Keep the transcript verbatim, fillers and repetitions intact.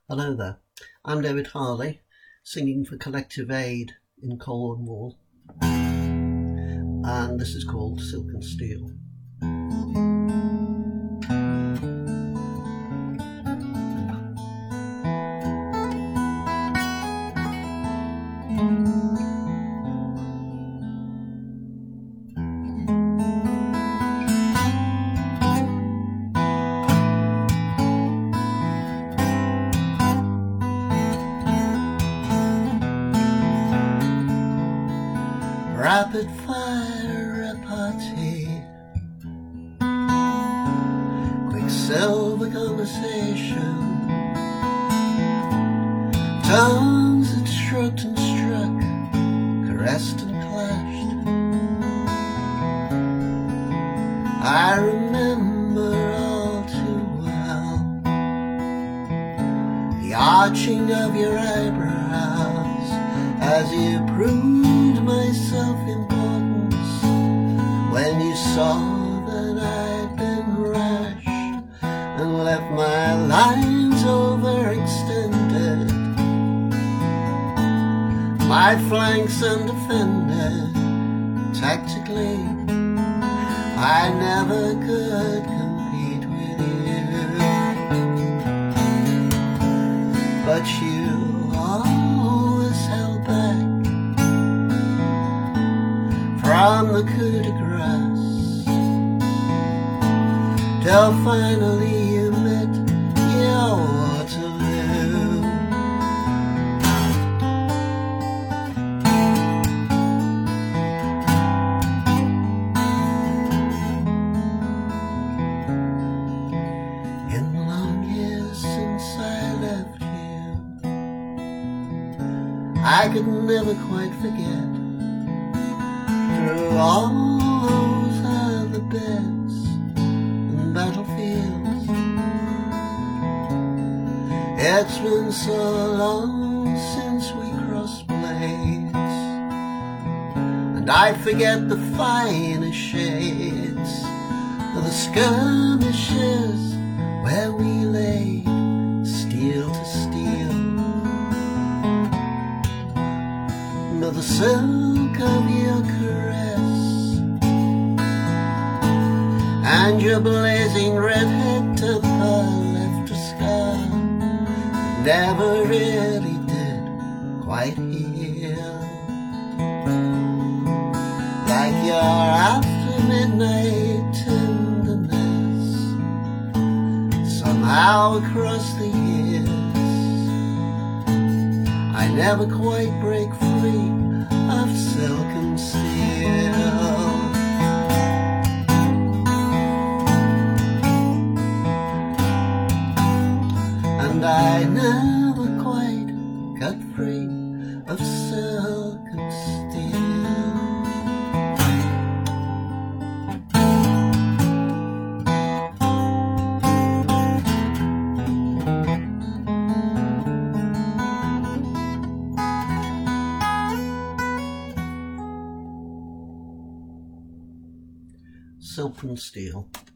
Hello there, I'm David Harley, singing for Collective Aid in Cornwall, and this is called Silk and Steel. Rapid fire repartee, quicksilver conversation, tongues that shrugged and struck, caressed and clashed. I remember all too well the arching of your eyebrows as you proved my self-importance, when you saw that I'd been rash and left my lines overextended, my flanks undefended. Tactically, I never could compete with you, but you always held back from the coup de grace, till finally you met your Waterloo. In the long years since I left you, I could never quite forget, through all those other beds and battlefields, it's been so long since we crossed blades, and I forget the finer shades of the skirmishes where we laid steel to steel, but the silk of your caress and your blazing redhead temper left a scar that never really did quite heal, like your after midnight tenderness somehow across the years. I never quite break free of silk and steel, and I never quite got free of silk and steel. Silk and Steel.